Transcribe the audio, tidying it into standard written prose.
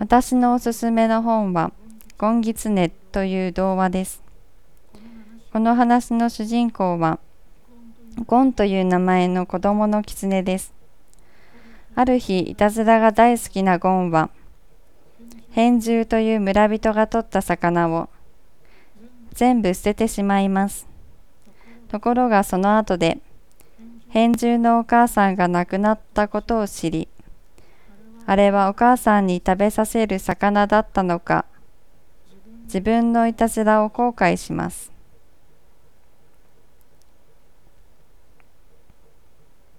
私のおすすめの本はゴンギツネという童話です。この話の主人公はゴンという名前の子供のキツネです。ある日、いたずらが大好きなゴンは変獣という村人が取った魚を全部捨ててしまいます。ところがその後で変獣のお母さんが亡くなったことを知り、あれはお母さんに食べさせる魚だったのか、自分のいたずらを後悔します。